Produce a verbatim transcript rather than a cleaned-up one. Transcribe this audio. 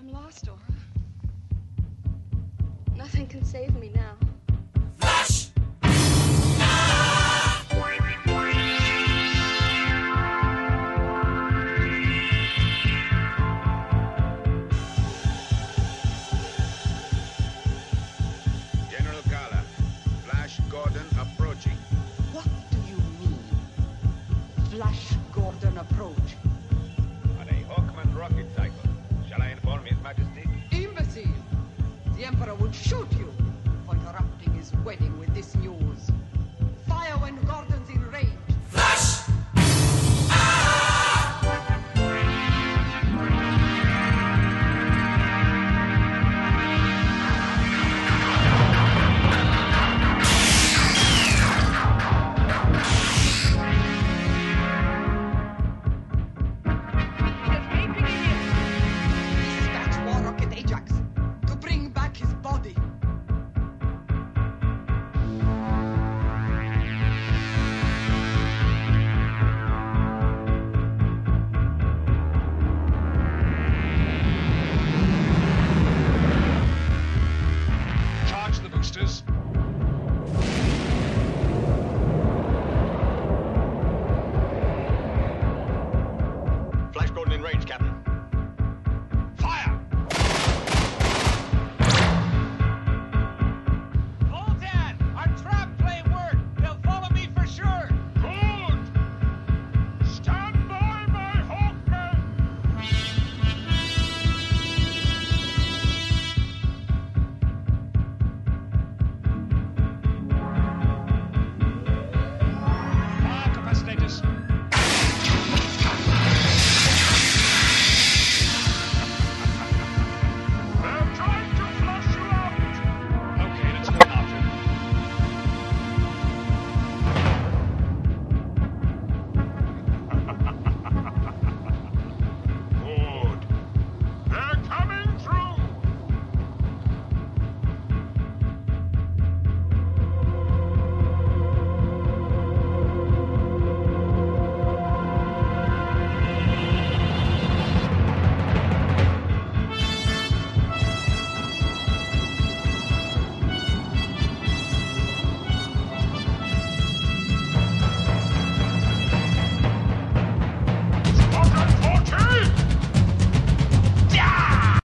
I'm lost, Aura. Nothing can save me now. Flash! General Kala, Flash Gordon approaching. What do you mean? Flash Gordon approach? On a Hawkman rocket cycle. Shall I inform His Majesty? Imbecile! The Emperor would shoot you for interrupting his wedding with this new